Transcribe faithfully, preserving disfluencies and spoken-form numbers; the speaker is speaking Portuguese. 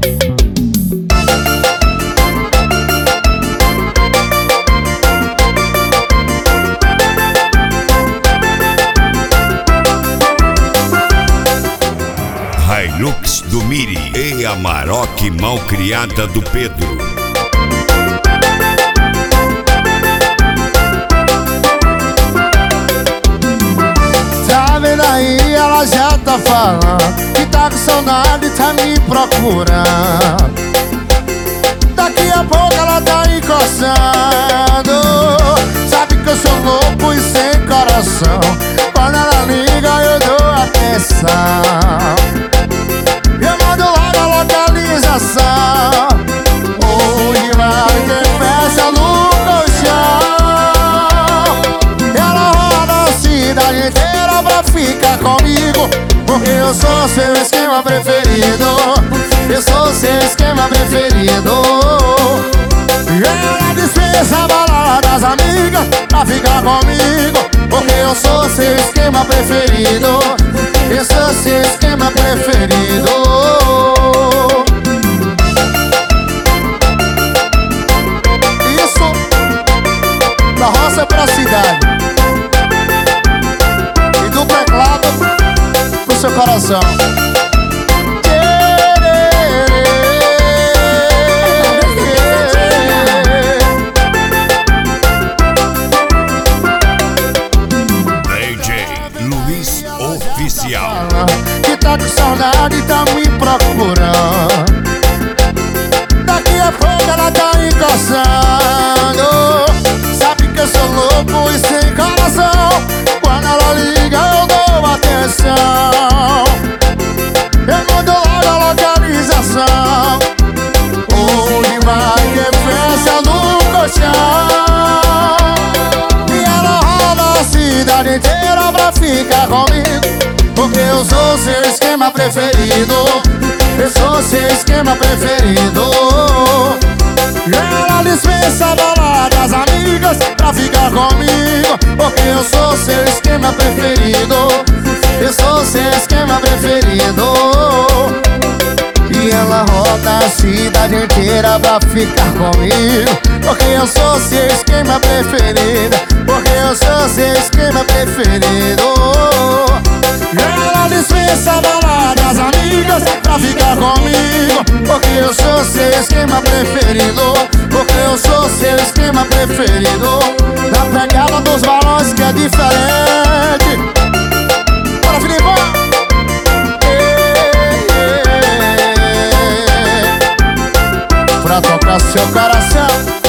Hilux do Miri e a Maroc malcriada do Pedro. Tá vendo aí, ela já tá falando que tá com saudade, tá me procurando. Daqui a pouco ela tá encostando. Sabe que eu sou louco e sem coração. Quando ela liga eu dou atenção. Eu mando logo a localização. Hoje vai ter festa no colchão. Ela roda a cidade inteira pra ficar comigo, porque eu sou seu esquema preferido. Eu sou seu esquema preferido. E ela dispensa a balada das amigas pra ficar comigo, porque eu sou seu esquema preferido. Eu sou seu esquema preferido. Isso da roça pra cidade e do teclado pro seu coração. Oficial que tá com saudade e tá me procurando. Daqui a pouco ela tá encostando. Sabe que eu sou louco e sem coração. Quando ela liga eu dou atenção. Eu mando logo a localização. Hoje vai ter festa no colchão. E ela roda a cidade inteira pra ficar comigo, porque eu sou seu esquema preferido. Eu sou seu esquema preferido. E ela dispensa a balada das amigas pra ficar comigo, porque eu sou seu esquema preferido. Eu sou seu esquema preferido. E ela roda a cidade inteira pra ficar comigo, porque eu sou seu esquema preferido. Porque eu sou seu esquema preferido. E ela dispensa a balada das amigas pra ficar comigo, porque eu sou seu esquema preferido. Porque eu sou seu esquema preferido. Na pegada dos balões que é diferente. Bora, Filipão! Pra tocar seu coração.